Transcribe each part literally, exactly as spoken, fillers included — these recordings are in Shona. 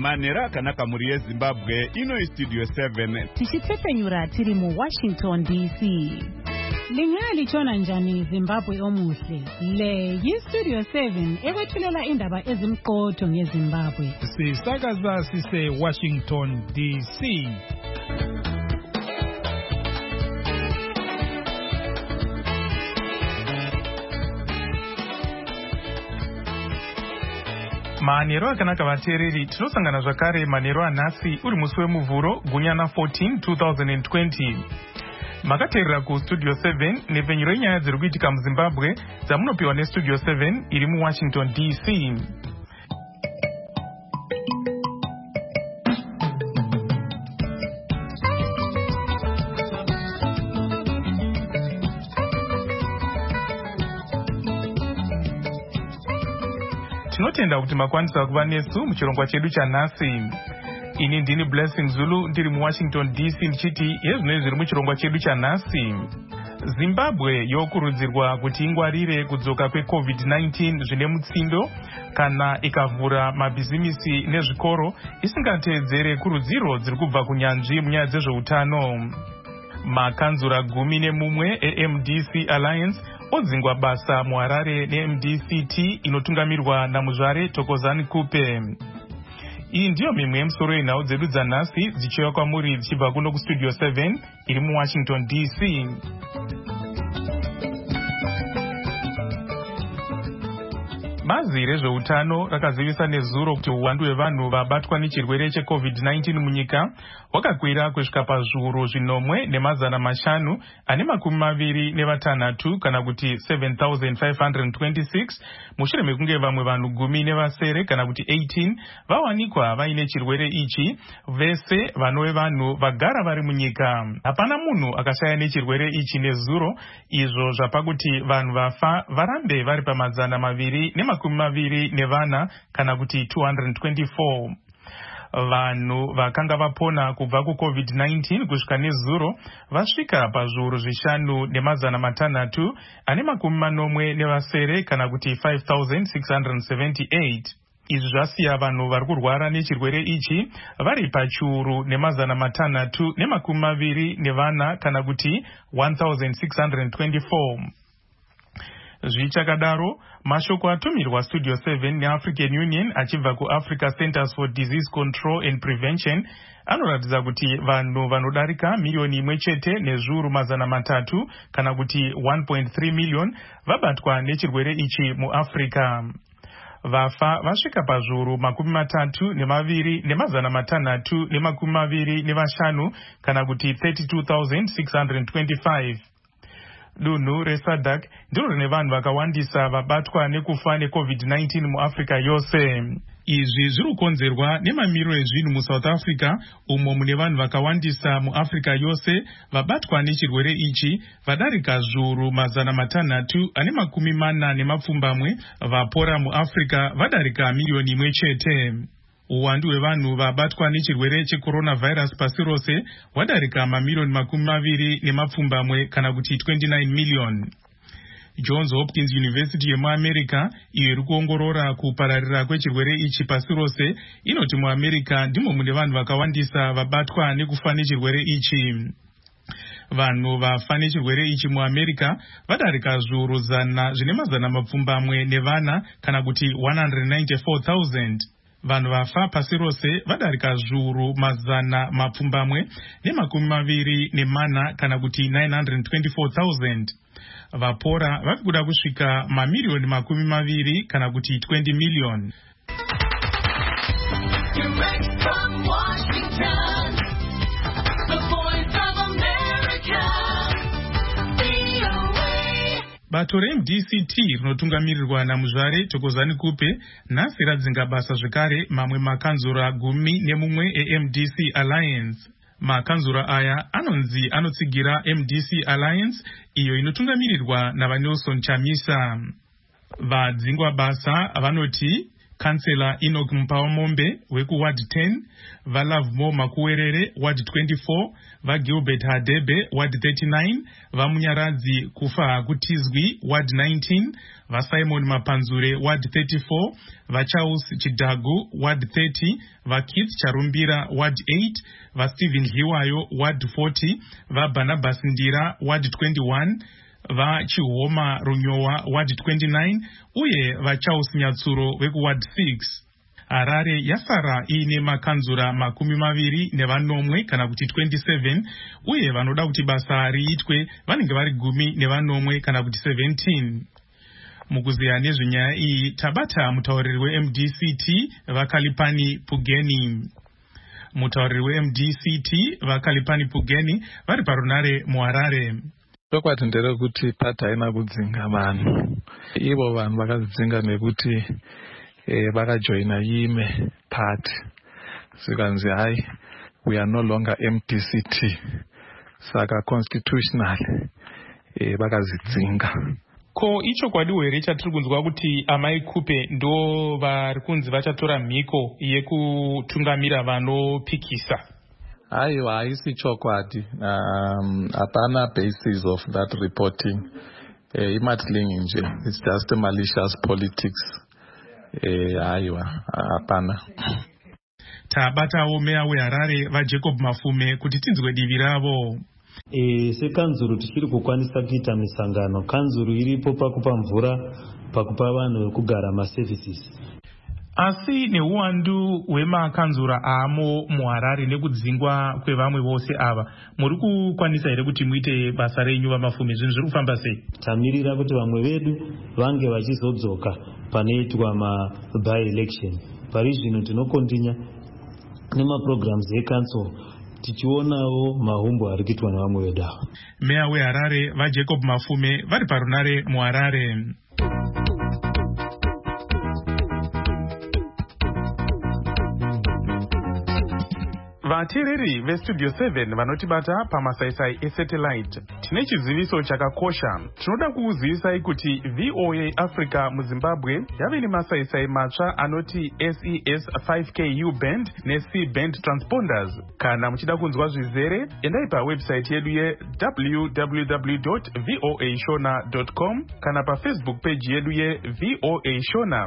manera kanaka muri yeZimbabwe ino istudio seven tichitsepenyura tiri mu Washington D C. Lingali chona njani Zimbabwe omuhle. Le yistudio seven ekwethulela indaba ezimqotho ngeZimbabwe. Sisakaza sise Washington D C. Manero akanaka vateereri, tinosangana zvakare manero anhasi uri musi wemuvhuro gunyana fourteen twenty twenty. Makateerera ku Studio seven nepfenyuro yenyaya dziri kuitika muZimbabwe dzamunopiwa neStudio seven iri muWashington D C. Tinotenda kuti makwanisa kuva nesu muchirongwa chedu chanhasi. Ini ndini Blessing Zulu ndiri muWashington D C ndichiti yezvinoi zviri muchirongwa chedu chanhasi. Zimbabwe yokurudzirwa kuti ingwarire kudzoka kweCovid nineteen zvine mutsindo kana ikavhura mabhizimisi nezvikoro isingateedzere kurudziro dziri kubva kunyanzvi munyaya dzezveutano. Makanzura gumi nemumwe eM D C Alliance odzingwa basa muHarare neM D C T inotungamirwa namuzvare Thokozani Kupe. Iyi ndiyo mimwe yemusoro yenhau dzedu dzanhasi dzichiuya kwamuri dzichibva kuno kuStudio seven iri muWashington D C. Bazi rezveutano rakazivisa nezuro kuti uwandu hwevanhu vabatwa nechirwere cheCovid nineteen munyika hwakakwira kusvika pazviuru zvinomwe nemazana mashanu ane makumi maviri nevatanhatu kana kuti seven thousand five hundred twenty-six mushure mekunge vamwe vanhu gumi nevasere kana kuti eighteen vawanikwa vaine chirwere ichi, vese vanove vanhu vagara vari munyika. Hapana munhu akashaya nechirwere ichi nezuro, izvo zvapa kuti vanhu vafa varambe vari pamazana maviri nemakumi maviri nevana kana kuti two hundred twenty-four. Vanhu vakanga vapona kubva kuCovid nineteen kusvika nezuro vasvika pazviuru zvishanu nemazana matanhatu ane makumi manomwe nevasere kana kuti five thousand six hundred seventy-eight. Izvi zvasiya vanhu vari kurwara nechirwere ichi vari pachiuru nemazana matanhatu nemakumi maviri nevana kana kuti one thousand six hundred twenty-four. Zvichakadaro, mashoko atumirwa Studio seven neAfrican Union achibva kuAfrica Centers for Disease Control and Prevention anoratidza kuti vanhu vanodarika milioni imwe chete nezviuru mazana matatu kana kuti one point three million vabatwa nechirwere ichi muAfrica. Vafa vasvika pazviuru makumi matatu nemaviri nemazana matanhatu nemakumi maviri nevashanu kana kuti thirty-two thousand six hundred twenty-five. Dunhu reSADC ndiro rine vanhu vakawandisa vabatwa nekufa neCovid nineteen muAfrica yose. Izvi zviri kukonzerwa nemamiriro ezvinhu muSouth Africa umo mune vanhu vakawandisa muAfrica yose vabatwa nechirwere ichi vadarika zviuru mazana matanhatu ane makumi mana nemapfumbamwe, vapora muAfrica vadarika milioni imwe chete. Uwandu hwevanhu vabatwa nechirwere checoronavirus pasi rose hwadarika mamilioni makumi maviri nemapfumbamwe kana kuti twenty-nine million. Johns Hopkins University yemuAmerica iyo iri kuongorora kupararira kwechirwere ichi pasi rose inoti muAmerica ndimo mune vanhu vakawandisa vabatwa nekufa nechirwere ichi. Vanhu vafa nechirwere ichi muAmerica vadarika zviuru zana zvine mazana mapfumbamwe nevana kana kuti one hundred ninety-four thousand. Vanhu vafa pasi rose vadarika zviuru mazana mapfumbamwe nemakumi maviri nemana kana kuti nine hundred twenty-four thousand. Vapora vari kuda kusvika mamilioni makumi maviri kana kuti twenty million. Bato reM D C T rinotungamirirwa namuzvare Thokozani Kupe nhasi radzinga basa zvekare mamwe makanzura gumi nemumwe eM D C Alliance. Makanzura aya anonzi anotsigira M D C Alliance iyo inotungamirirwa navaNelson Chamisa. Vadzingwa basa vanoti Councillor Enoch Mpawamombe weku Ward ten, vaLovemo Makuwerere Ward twenty-four, vaGilbert Hadebe Ward thirty-nine, vaMunyaradzi Kufa Kutizwi Ward nineteen, vaSimon Mapanzure Ward thirty-four, vaCharles Chidagu Ward thirty, vaKits Charumbira Ward eight, vaStephen Hiwayo Ward forty, vaBarnabas Ndira Ward twenty-one, vaChihoma Runyowa Ward twenty-nine, uye vaCharles Nyatsuro weku Ward six. Harare yasara ine makanzura makumi maviri nevanomwe kana kuti twenty-seven, uye vanoda kuti basa riitwe vanenge vari gumi nevanomwe kana kuti seventeen. Mukuziya nezvenyaya iyi tabata mutauriri we-M D C T vaKalipani Pugeni. Mutauriri we-M D C T vaKalipani Pugeni vari parunare muHarare. Chokwadi ndechekuti pati haina kudzinga vanhu. Ivo vanhu vakadzinga nekuti eh, vakajoina Yime party. Sikanzi hai, we are no longer M D C T. Saka constitutional eh, vakazidzinga. Ko icho kwadiwo here chatiri kunzwa kuti Amai Kupe ndo vari kunzi vachatora mhiko yekutungamira vanopikisa? Aiwa, haisi chokwadi. Um, hapana basis of that reporting. Eh, imatlingi nje. It's just malicious politics. Eh, aiwa, hapana. Tabatawo meya weHarare vaJacob Mafume kuti tinzwe divi ravo. E, sekanzuru tichiri kukwanisa kuita misangano, kanzuru iripo pakupa mvura, pakupa vanhu kugara maservices. Asi neuwandu hwemakanzura amo muHarare nekudzingwa kwevamwe vose ava, muri kukwanisa here kuti muite basa renyu vaMafume? Zvinhu zviri kufamba sei? Tamirira kuti vamwe vedu vange vachizodzoka panoitwa ma-by election. Pari zvino tinokontinya nemaprograms eCouncil tichionawo mahumbo ari kuitwa nevamwe vedu ava. Meya weHarare vaJacob Mafume vari parunare muHarare. Vateereri veStudio seven vanotibata pamasaisai esatellite, tine chiziviso chakakosha. Tinoda kukuzivisai kuti V O A Africa muZimbabwe yave nemasaisai matsva anoti S E S five K U band neC band transponders. Kana muchida kunzwa zvizere, endai pawebsite yedu ye w w w dot voa shona dot com kana paFacebook page yedu ye V O A Shona.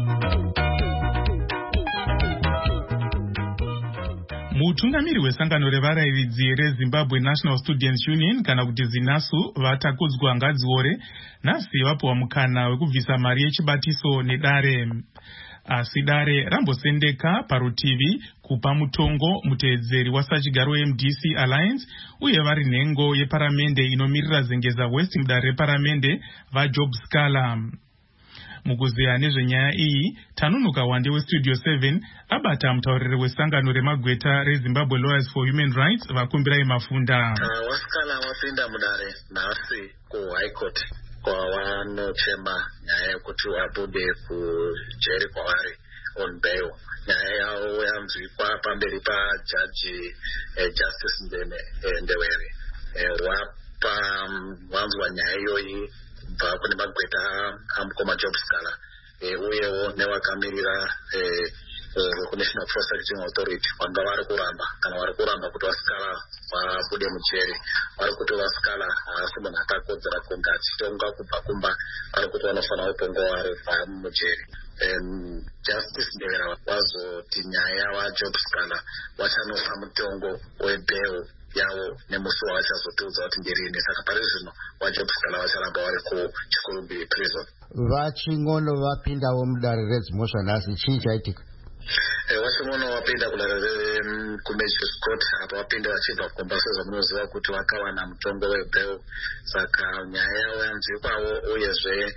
Mutungamiri wesangano revarairidzi reZimbabwe National Students Union kana kuti ZINASU vatakudzwa ngadziore nhasi vapuwa mukana wekubvisa mari yechibatiso nedare. Asi dare rambosendeka parutivi kupa mutongo muteedzeri wasachigaro we-M D C Alliance uye vari nhengo yeparamende inomirira zengeza West mudare reparamende vaJob Scala. Mukuziya nezvenyaya iyi, Tanunuka Wande weStudio seven abata mutauriri wesangano remagweta reZimbabwe Lawyers for Human Rights vakumbirai Mafunda. Uh, Waskala wapinda mudare nhasi kuHigh Court kwavanochema nyaya yekuti vabude kujeri kwavari on bail. Nyaya yavo yanzwikwa pamberi pajaji eh, Justice Ndene eh, Ndewere. Eh, wapa um, wanzwa nyaya iyoyi kubva kune magweta amukoma Job Scala eh, uyewo nevakamirira eh, uh, National Prosecuting Authority vanga vari kuramba kana vari kuramba kuti Waskala vabude mujeri. Vari kuti Waskala haasi munhu akakodzera kunge achitonga kubva kumba, vari kuti vanofanira kutonga vari mujeri. Um, Justice Ndewera wazoti nyaya yavaJob Scala vachanopa mutongo webail yavo nemusi wavachazotiudza kuti nderini. Saka pari zvino vaJob Scala vacharamba vari kuChikurubi prison. Vachingono vapindawo mudare redzimhosva nhasi, chii chaitika? Vachingoono vapinda kudare kuMagistrates Court apa vapinda vachibva kukomba sezvamunoziva kuti vakawana mutongo webail. Saka nyaya yavo yanzwikwawo uyezve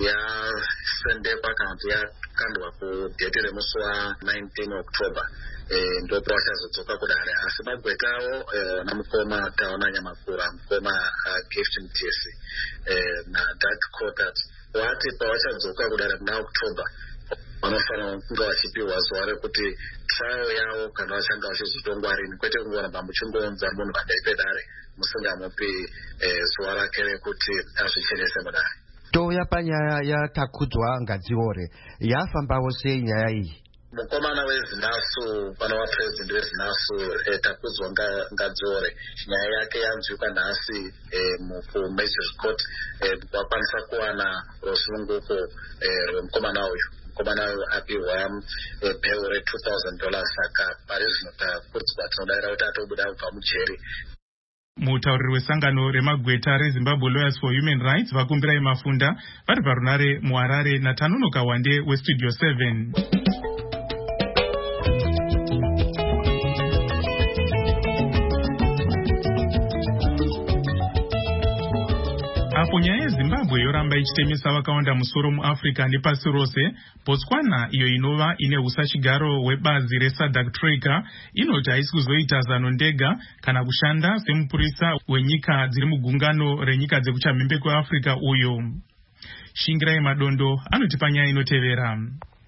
yasendekwa kana kuti yakandwa kudheti remusi wa-nineteen October. Eh, ndo pavachazodzoka kudare. Asi magweta avo eh, namukoma Taona Nyamakura, mukoma uh, Gift Mutesi eh, naDark Court vati pavachadzoka kudare muna October vanofanira kunge vachipiwa zuva rekuti trial yavo kana vachanga vachizotongwa rini, kwete kungoramba muchingounza munhu pamberi pedare musingamupi eh, zuva rake rekuti azvichenese mudare. toya panyaya yatakudzwa ngadziore yafambawo sei nyaya iyi? mukomana wezinasu pana wapresident wezinasu eh, takudzwa ngadziore nyaya yake yanzwika nhasi eh, kumagistrate court eh, wakwanisa kuwana rusununguko eh, rwemukomana uyu. mukomana uyu apihwa eh, bheu re-two thousand dollars saka pari zvino takudzwa tinodarira kuti atobuda kubva mujeri. mutauriri wesangano remagweta rezimbabwe lawyers for human rights vakumbirai mafunda vari parunare muharare natanonoka wande westudio seven. apo nyaya yezimbabwe yoramba ichitemesa vakawanda musoro muafrica nepasi rose, botswana iyo inova ine usachigaro hwebazi resadc troika inoti haisi kuzoita zano ndega kana kushanda semupurisa wenyika dziri mugungano renyika dzekuchamhembe kweafrica uyo. Shingirai Madondo anoti panyaya inotevera.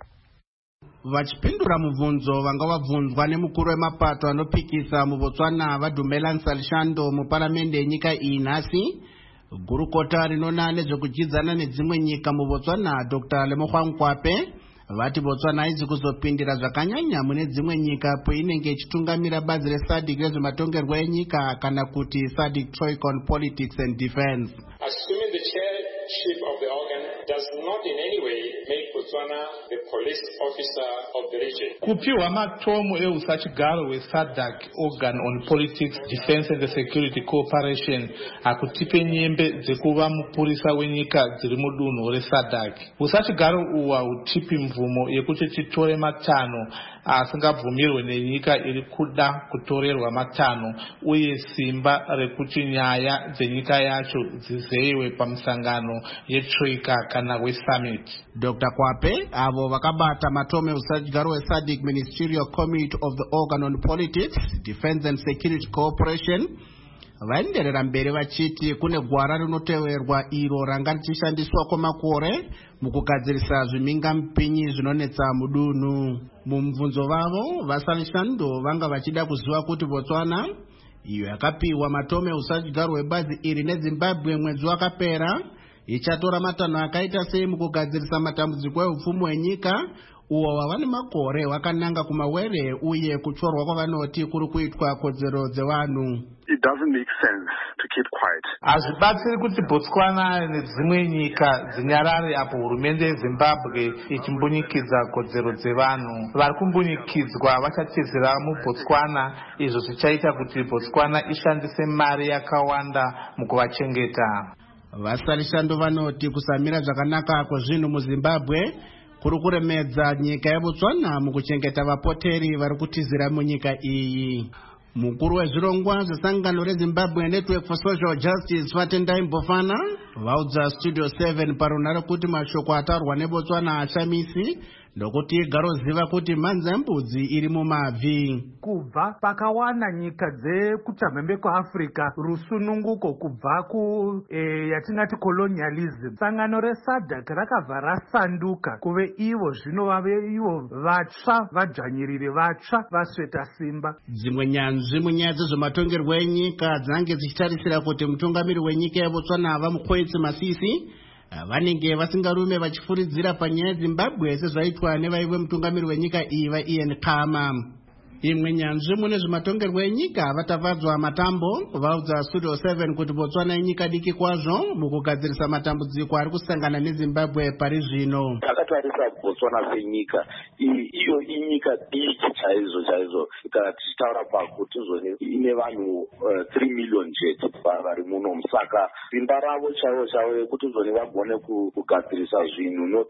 Vachipindura mubvunzo vanga vabvunzwa nemukuru wemapato anopikisa muBotswana vadhumela Nsalishando muparamende yenyika iyi nhasi, gurukota rinona nezvekudzidzana nedzimwe nyika muBotswana Doctor Lemohwa Nkwape vati Botswana haizi kuzopindira zvakanyanya mune dzimwe nyika painenge ichitungamira bazi resadc rezvematongerwo enyika kana kuti SADC Troika on Politics and Defense. Assuming the chairship of the organ does not in any way make Botswana the police officer of the region. Kupiwa matomu eusachigaro weSADC organ on politics, defense and the security cooperation akutipe nyembe dzekuva mupurisa wenyika dziri mudunhu reSADC. Usachigaro uwa utipi mvumo yekuti titore matano asingabvumirwe nenyika iri kuda kutorerwa matano uye simba rekuti nyaya dzenyika yacho dzizeiwe pamusangano yetroika kana wesummit. Doctor Kwape avo vakabata matome usachigaro weSADC Ministerial Committee of the Organ on Politics, Defense and Security Cooperation vaenderera mberi vachiti kune gwara rinoteverwa iro ranga richishandiswa kwamakore mukugadzirisa zviminga mpinyi zvinonetsa mudunhu. Mumvunzo vavo vaSalishando vanga vachida kuziva kuti Botswana iyo yakapiwa matome usachigaro webazi iri neZimbabwe mwedzi wakapera ichatora matanho akaita sei mukugadzirisa matambudziko eupfumi hwenyika uwo wava nemakore wakananga kumawere uye kutyorwa kwavanoti kuri kuitwa kodzero dzevanhu. It doesn't make sense to keep quiet. Hazvibatsiri kuti Botswana nedzimwe nyika dzinyarare apo hurumende yeZimbabwe ichimbunyikidza kodzero dzevanhu. Vari kumbunyikidzwa vachatizira muBotswana, izvo zvichaita kuti Botswana ishandise mari yakawanda mukuvachengeta. VaSalishando vanoti kusamira zvakanaka kwezvinhu muZimbabwe kuri kuremedza nyika yeBotswana mukuchengeta vapoteri vari kutizira munyika iyi. Mukuru wezvirongwa zvesangano reZimbabwe Network for Social Justice Fatendai Mbofana vaudza Studio seven parunare kuti mashoko atarwa neBotswana achamisi ndokuti igaroziva kuti mhanza yembudzi iri mumabvi. Kubva pakawana nyika dzekuchamhembe kweAfrica rusununguko kubva ku e, yatingati colonialism, sangano reSADC rakabva rasanduka kuve ivo zvino vave ivo vatsva vadzvanyiriri vatsva vasveta simba. Dzimwe nyanzvi munyaya dzezvematongerwo enyika dzange dzichitarisira kuti mutungamiri wenyika yeBotswana ava Mukhoitsi Masisi vanenge vasingarume vachifuridzira panyaya Zimbabwe sezvaitwa nevaive mutungamiri wenyika iyi vaIan Khama. Imwe nyanzvi mune zvematongerwo enyika vatavadzwa matambo vaudza Studio seven kuti Botswana inyika diki kwazvo mukugadzirisa matambudziko ari kusangana neZimbabwe pari zvino. Akatarisa Botswana senyika iyo inyika diki chaizvo chaizvo kana tichitaura pakuti zvone ine vanhu three million chete vari muno, saka simba ravo chaivo chaivo yekuti zvone vagone kugadzirisa zvinhu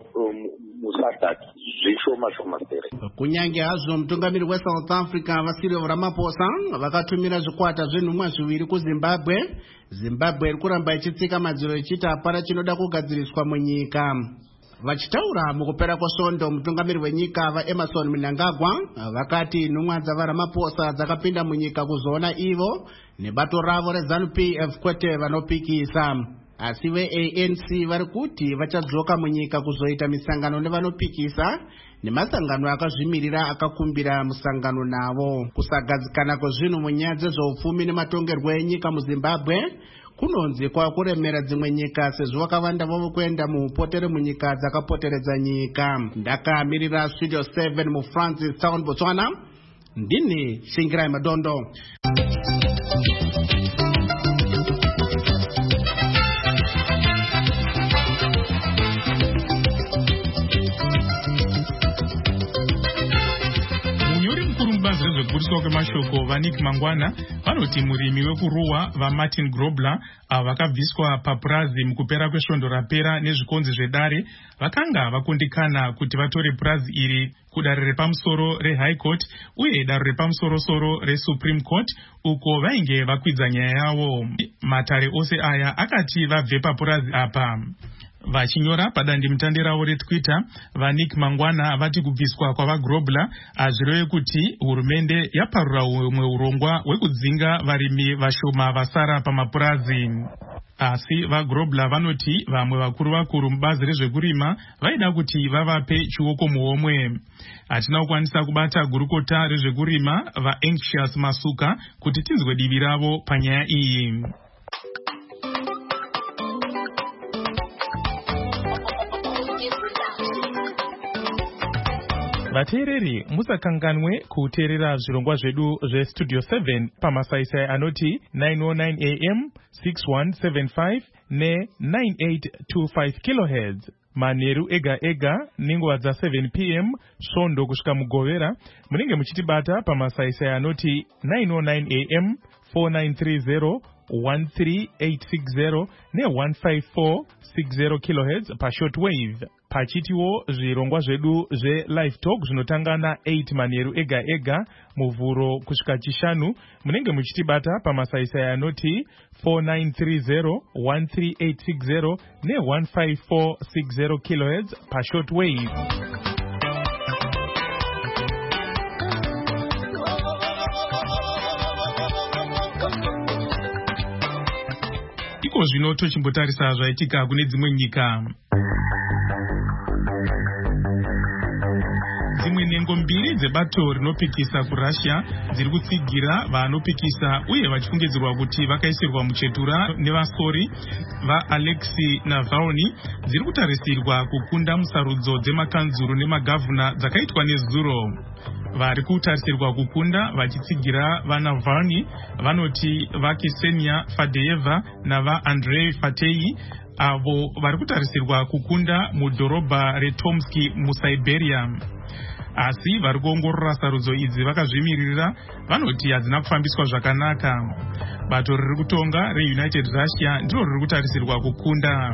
muSADC zvishoma shoma sere. Kunyange hazvo mutungamiri weSouth Africa vaCyril Ramaphosa vakatumira zvikwata zvenhumwa zviviri kuZimbabwe, Zimbabwe iri kuramba ichitsika madziro ichiti hapana chinoda kugadziriswa munyika. Vachitaura mukupera kwesvondo mutungamiri wenyika vaEmmerson Mnangagwa vakati nhumwa dzavaRamaphosa dzakapinda munyika kuzoona ivo nebato ravo reZANU P F kwete vanopikisa. Asi veA N C vari kuti vachadzoka munyika kuzoita misangano nevanopikisa nemasangano akazvimirira akakumbira musangano navo. Kusagadzikana kwezvinhu munyaya dzezveupfumi nematongerwo enyika muZimbabwe kunonzi kwakuremera dzimwe nyika sezvo vakavanda vavo kuenda muupotere munyika dzakapoteredza nyika. Ndakamirira Studio seven muFrancis Town, Botswana, ndini Shingirai Madondo. Kuriswa kwemashoko vaNick Mangwana vanoti murimi wekuruwa vaMartin Grobler vakabviswa papurazi mukupera kwesvondo rapera nezvikonzi zvedare vakanga vakundikana kuti vatore purazi iri kudare repamusoro reHigh Court uye dare repamusoro-soro reSupreme Court uko vainge vakwidza nyaya yavo. Matare ose aya akati vabve papurazi apa. Vachinyora padandemutande ravo reTwitter, vaNick Mangwana vati kubviswa kwavaGrobler azvireve kuti hurumende yaparura umwe urongwa hwekudzinga varimi vashoma vasara pamapurazi. Asi vaGrobler vanoti vamwe vakuru vakuru mubazi rezvekurima vaida kuti vavape chioko muhomwe. Hatina kukwanisa kubata gurukota rezvekurima vaAnxious Masuka kuti tinzwe divi ravo panyaya iyi. Vateereri musakanganwe kuteerera zvirongwa zvedu zveStudio seven pamasaisai anoti nine oh nine A M, six one seven five ne nine eight two five kilohertz manheru ega ega nenguva dza seven P M svondo kusvika mugovera. Munenge muchitibata pamasaisai anoti nine oh nine A M, four nine three zero, one three eight six zero ne one five four six zero kilohertz pashortwave. Pachitiwo zvirongwa zvedu zveLive Talk zvinotanga na eight manheru ega ega muvhuro kusvika chishanu. Munenge muchitibata pamasaisai anoti four nine three zero, one three eight six zero ne one five four six zero kilohertz pashortwave. Iko zvino tochimbotarisa zvaitika kune dzimwe nyika. Dzimwe nhengo mbiri dzebato rinopikisa kuRussia dziri kutsigira vanopikisa uye vachifungidzirwa kuti vakaisirwa muchetura nevasori vaAlexei Navalny dziri kutarisirwa kukunda musarudzo dzemakanzuru nemagavhuna dzakaitwa nezuro. Vari kutarisirwa kukunda vachitsigira vaNavalny vanoti vaKsenia Fadeyeva navaAndrei Fatei avo vari kutarisirwa kukunda mudhorobha reTomsk muSiberia. Asi vari kuongorora sarudzo idzi vakazvimirira vanoti hadzina kufambiswa zvakanaka. Bato riri kutonga reUnited Russia ndiro riri kutarisirwa kukunda.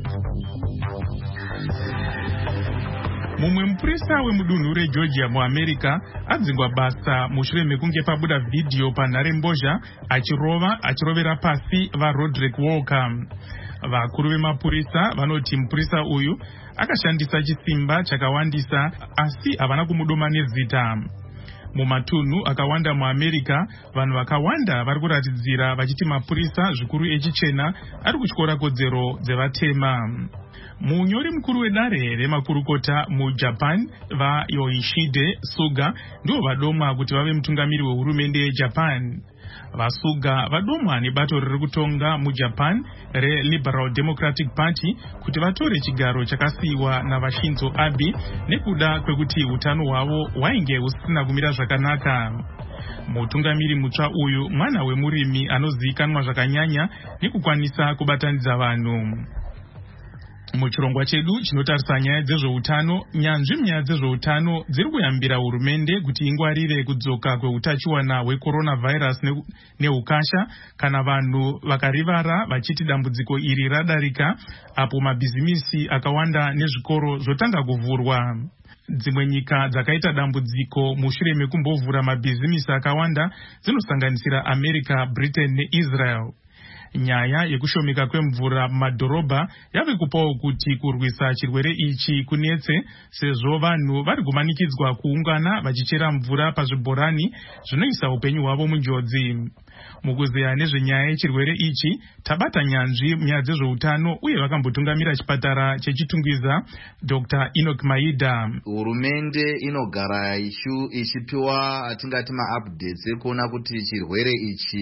Mumwe mupurisa wemudunhu reGeorgia muAmerica adzingwa basa mushure mekunge pabuda vhidhiyo panharembozha achirova achirovera pasi vaRoderick Walker. Vakuru vemapurisa vanoti mupurisa uyu akashandisa chisimba chakawandisa asi havana kumudoma nezita. Mumatunhu akawanda muAmerica vanhu vakawanda vari kuratidzira vachiti mapurisa zvikuru echichena ari kutyora kodzero dzevatema. Munyori mukuru wedare remakurukota muJapan vaYoshihide Suga ndivo vadomwa kuti vave mutungamiri wehurumende yeJapan. Vasuga vadomwa nebato riri kutonga muJapan reLiberal Democratic Party kuti vatore chigaro chakasiyiwa naVashinzo Abe nekuda kwekuti utano hwavo hwainge husina kumira zvakanaka. Mutungamiri mutsva uyu mwana wemurimi anozivikanwa zvakanyanya nekukwanisa kubatanidza vanhu. Muchirongwa chedu chinotarisa nyaya dzezveutano, nyanzvi munyaya dzezveutano dziri kuyambira hurumende kuti ingwarire kudzoka kweutachiwana hwecoronavirus neukasha kana vanhu vakarivara vachiti dambudziko iri radarika apo mabhizimisi akawanda nezvikoro zvotanga kuvhurwa. Dzimwe nyika dzakaita dambudziko mushure mekumbovhura mabhizimisi akawanda dzinosanganisira America, Britain neIsrael. Nyaya yekushomeka kwemvura mumadhorobha yave kupawo kuti kurwisa chirwere ichi kunetse sezvo vanhu vari kumanikidzwa kuungana vachichera mvura pazvibhorani zvinoisa upenyu hwavo munjodzi. Mukuzeya nezvenyaya yechirwere ichi tabata nyanzvi munyaya dzezveutano uye vakambotungamira chipatara chechitungwiza Doctor Enoch Maida. Hurumende inogara ichipiwa atingati maupdates ekuona kuti chirwere ichi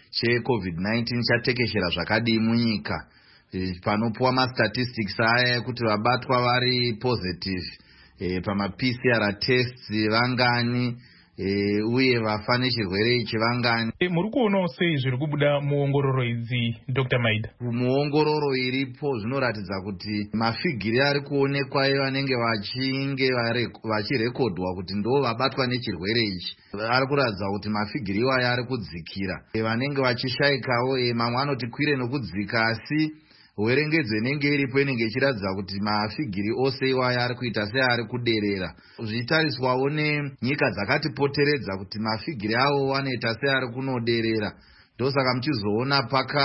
checovid nineteen chatekeshera zvakadii munyika, panopuwa mastatistics aya ekuti vabatwa vari positive e, pama-P C R tests vangani e, uye vafa nechirwere ichi vangani. E, muri kuonawo sei zviri kubuda muongororo idzi Doctor Maida? Muongororo iripo zvinoratidza kuti mafigiri ari kuonekwa vanenge vachinge vachirekodwa kuti ndo vabatwa nechirwere ichi ari kuratidza kuti mafigiri iwaya ari kudzikira. E, vanenge vachishayikawo e, mamwe anoti kwire nokudzika, asi werengedzwe inenge iripo inenge ichiratidza kuti mafigiri ose iwaya ari kuita seari kuderera. Zvichitariswawo nenyika dzakatipoteredza kuti mafigiri avo anoita seari kunoderera. Ndosaka muchizoona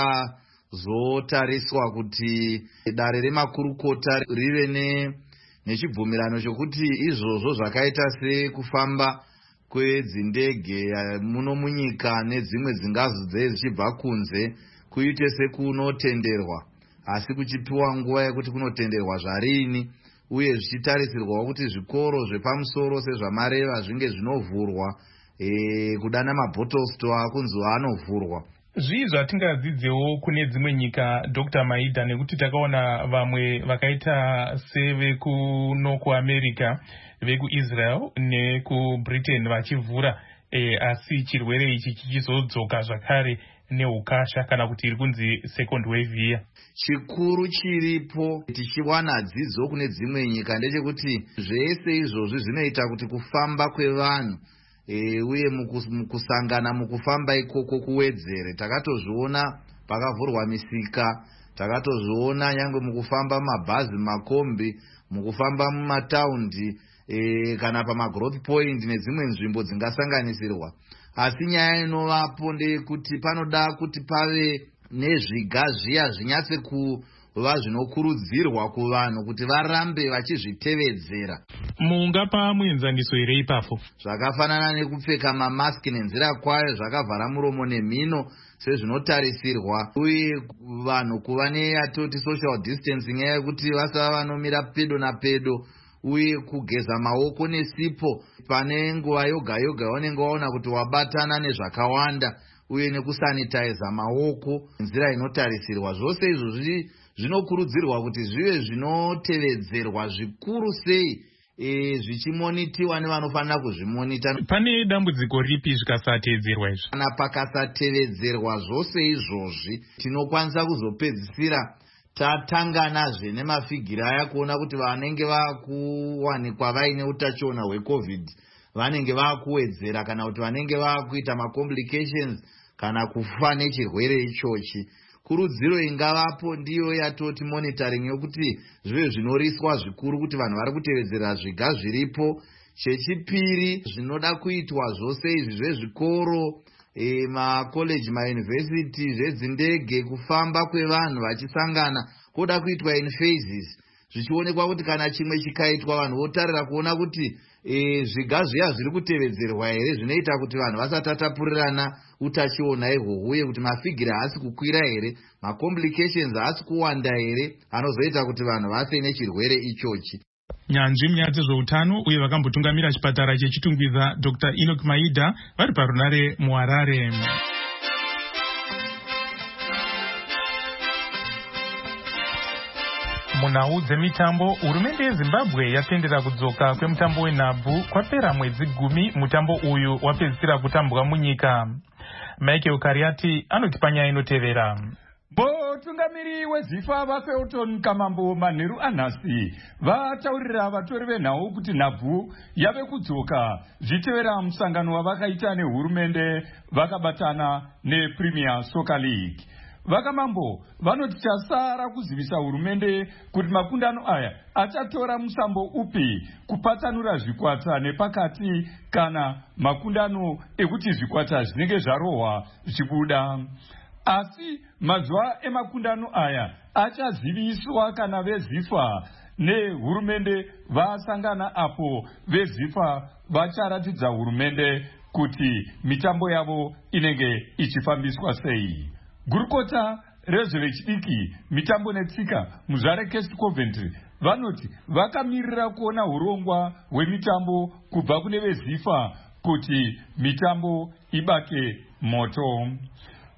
pakazotariswa kuti dare remakurukota rive ne nechibvumirano chokuti izvozvo zvakaita sekufamba kwedzindege muno munyika nedzimwe dzingazi dzichibva kunze kuite sekunotenderwa, asi kuchipiwa nguva yekuti kunotenderwa zvarini, uye zvichitarisirwawo kuti zvikoro zvepamusoro sezvamareva zvinge zvinovhurwa, e, kudana mabottle store kunzi anovhurwa. Zvii zvatingadzidzewo kune dzimwe nyika Doctor Maida, nekuti takaona vamwe vakaita sevekuno kuAmerica, vekuIsrael nekuBritain vachivhura, e, asi chirwere ichi chichizodzoka zvakare neukasha, kana kuti iri kunzi second wave iya. Chikuru chiripo tichiwana dzidzo kune dzimwe nyika ndechekuti zvese izvozvi zvinoita kuti kufamba kwevanhu e, uye mukusangana mukufamba ikoko kuwedzere. Takatozviona pakavhurwa misika, takatozviona nyangwe mukufamba mabhazi, makombi, mukufamba mumataundi e, kana pamagrowth point nedzimwe nzvimbo dzingasanganisirwa. Asi nyaya inovapo ndeyekuti panoda kuti pave nezviga zviya zvinyatse kuva zvinokurudzirwa kuvanhu kuti varambe vachizvitevedzera. Mungapa muenzaniso here ipapo? Zvakafanana nekupfeka mamaski nenzira kwayo, zvakavhara muromo nemhino sezvinotarisirwa, uye vanhu kuva neyatoti social distancing yekuti vasava vanomira pedo napedo, uye kugeza maoko nesipo pane nguva yoga yoga vanenge vaona kuti wabatana nezvakawanda, uye nekusanitiza maoko nzira inotarisirwa. Zvose izvozvi zvinokurudzirwa kuti zvive zvinotevedzerwa zvikuru sei, e, zvichimonitiwa nevanofanira kuzvimonita. Pane dambudziko ripi zvikasatevedzerwa izvi? Kana pakasatevedzerwa zvose izvozvi, tinokwanisa kuzopedzisira tatanganazve nemafigiri aya kuona kuti vanenge vakuwanikwa vaine utachiona hwecovid vanenge vakuwedzera, kana kuti vanenge vakuita macomplications kana kufa nechirwere ichochi. Kurudziro ingavapo ndiyo yatoti monitoring yokuti zvive zvinoriswa zvikuru kuti vanhu vari kutevedzera zviga zviripo. Chechipiri, zvinoda kuitwa zvose izvi zvezvikoro, e, makoleji, mauniversity, zvedzindege, kufamba kwevanhu vachisangana kuda kuitwa in phases, zvichionekwa kuti kana chimwe chikaitwa vanhu votarira kuona kuti e, zviga zviya zviri kutevedzerwa here, zvinoita kuti vanhu vasatatapurirana utachiona ihwohwo, uye kuti mafigiri haasi kukwira here, macomplications haasi kuwanda here, anozoita kuti vanhu vafe nechirwere ichochi. Nyanzvi munyaya dzezveutano uye vakambotungamira chipatara chechitungwiza Doctor Enoch Maida vari parunare muHarare. Munhau dzemitambo, hurumende yeZimbabwe yatendera kudzoka kwemutambo wenhabvu kwapera mwedzi gumi mutambo uyu wapedzisira kutambwa munyika. Michael Kariati anoti panyaya inotevera. Mutungamiri weZIFA vaFelton Kamambo manheru anhasi vataurira vatori venhau kuti nhabvu yave kudzoka zvitevera musangano wavakaita nehurumende vakabatana nePremier Soccer League. Vakamambo vanoti chasara kuzivisa hurumende kuti makundano aya achatora musambo upi kupatsanura zvikwata nepakati kana makundano ekuti zvikwata zvinenge zvarohwa zvichibuda. Asi mazuva emakundano aya achaziviswa kana veZIFA nehurumende vasangana, apo veZIFA vacharatidza hurumende kuti mitambo yavo inenge ichifambiswa sei. Gurukota rezvevechidiki, mitambo netsika muzvare Kest Coventry vanoti vakamirira kuona urongwa hwemitambo kubva kune veZIFA kuti mitambo ibake moto.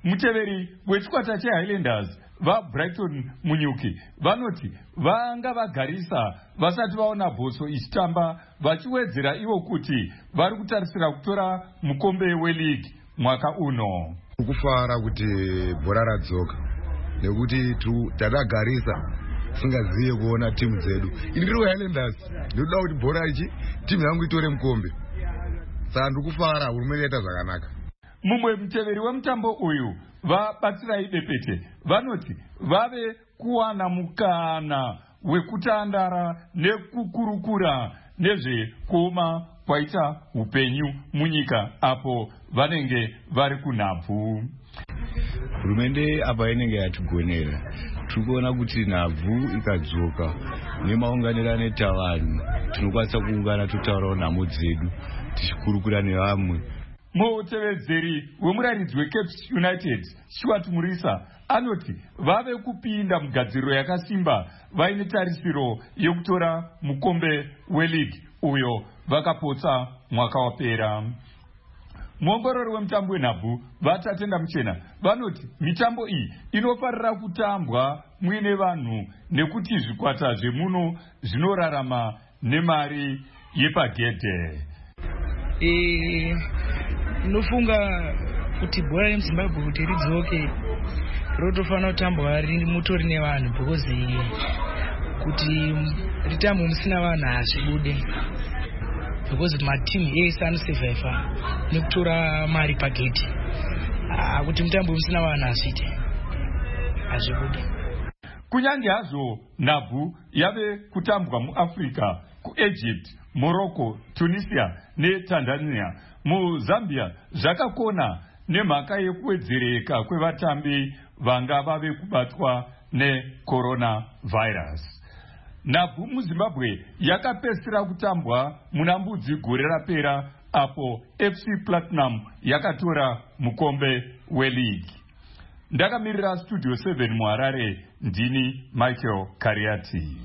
muteveri wechikwata chehighlanders vabrighton munyuki vanoti vanga vagarisa vasati vaona bhoso ichitamba vachiwedzera ivo kuti vari kutarisira kutora mukombe weligi mwaka uno. Kufara kuti bhora radzoka nekuti tadagarisa singaziye kuona timu dzedu. Ini ndiri Highlanders ndinoda kuti bhora ichi timu yangu itore mukombe. Saka ndikufara hurumende yaita zvakanaka. Mumwe muteveri wemutambo uyu vabatsirai Bepete vanoti vave kuwana mukana wekutandara nekukurukura nezvekuoma kwaita upenyu munyika apo vanenge vari kunhabvu. Hurumende apa inenge yatigonera. Tikuona kuti nhabvu ikadzoka nemaunganirane tavanhu tinokwanisa kuungana totaurawo nhamo dzedu tichikurukura nevamwe. Mutevedzeri wemuraridzi weCape United Stuart Murisa anoti vave kupinda mugadziriro yakasimba vaine tarisiro yekutora mukombe weligi uyo vakapotsa mwaka wapera. Muongorori wemutambo wenhabvu vatatenda muchena vanoti mitambo iyi inofarira kutambwa muine vanhu nekuti zvikwata zvemuno zvinorarama nemari yepagedhe. E... Nofunga kuti bhora remuZimbabwe kuti ridzoke rotofanira kutambwa mutori nevanhu because kuti ritambwe musina vanhu hazvibude because matimu ese anosevhaifa nekutora mari pagedhi. Kuti mutambo musina vanhu hazviite hazvibude. Kunyange hazvo nhabvu yave kutambwa muAfrica, kuEgypt, Morocco, Tunisia neTanzania, muZambia zvakakona nemhaka yekuwedzereka kwevatambi vanga vave kubatwa necoronavirus. Nhabvu muZimbabwe yakapedzisira kutambwa muna Mbudzi gore rapera apo F C Platinum yakatora mukombe weligi. Ndakamirira Studio seven muHarare, ndini Michael Kariati.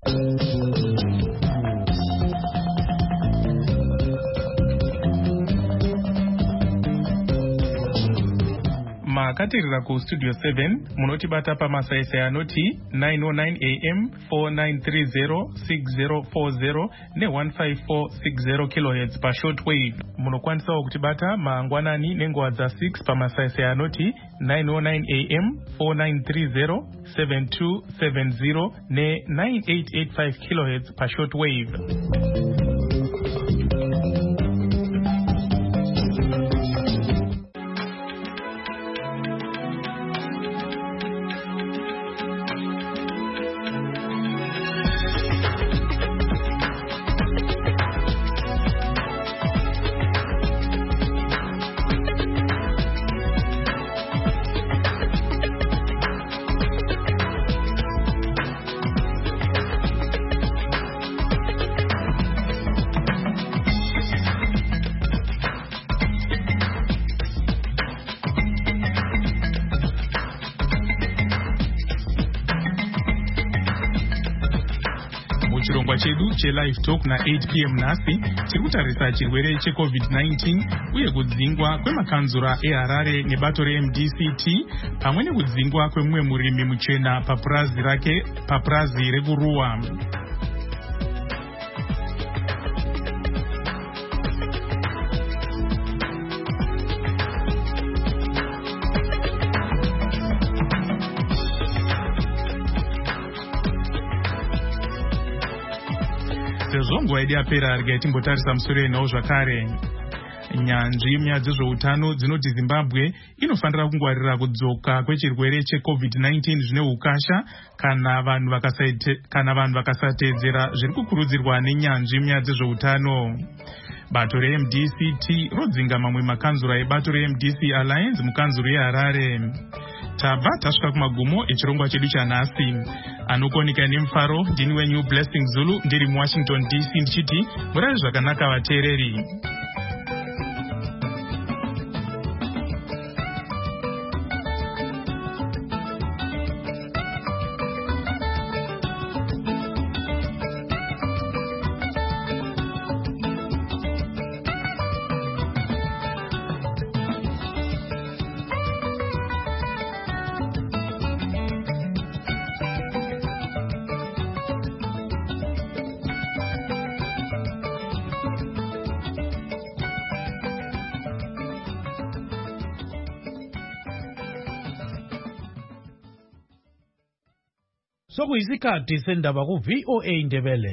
makatirira kustudio seven munotibata pamasaisai anoti nine oh nine a m four nine three zero six zero four zero ne one five four six zero kilohertz pashortwave. Munokwanisawo kutibata mangwanani nenguva dza six pamasaisai anoti nine oh nine a m four nine three zero seven two seven zero ne nine eight eight five kilohertz pashortwave. Chirongwa chedu chelive talk na eight p m nhasi tiri kutarisa chirwere checovid nineteen uye kudzingwa kwemakanzura eHarare nebato reM D C T pamwe nekudzingwa kwemumwe murimi muchena papurazi rake papurazi rekuruwa. Sezvo nguva yedu yapera regai timbotarisa musoro yenhau zvakare. Nyanzvi munyaya dzezveutano dzinoti Zimbabwe inofanira kungwarira kudzoka kwechirwere checovid nineteen zvine ukasha kana vanhu vakasaite kana vanhu vakasateedzera zviri kukurudzirwa nenyanzvi munyaya dzezveutano. Bato reM D C T rodzinga mamwe makanzura ebato reM D C Alliance mukanzuro yeHarare. Tabva tasvika kumagumo echirongwa chedu chanhasi. Anokonika nemufaro ndini weNew Blessing Zulu ndiri muWashington D C ndichiti murari zvakanaka vateereri. sokuyisikhathi sendaba ku-V O A Ndebele.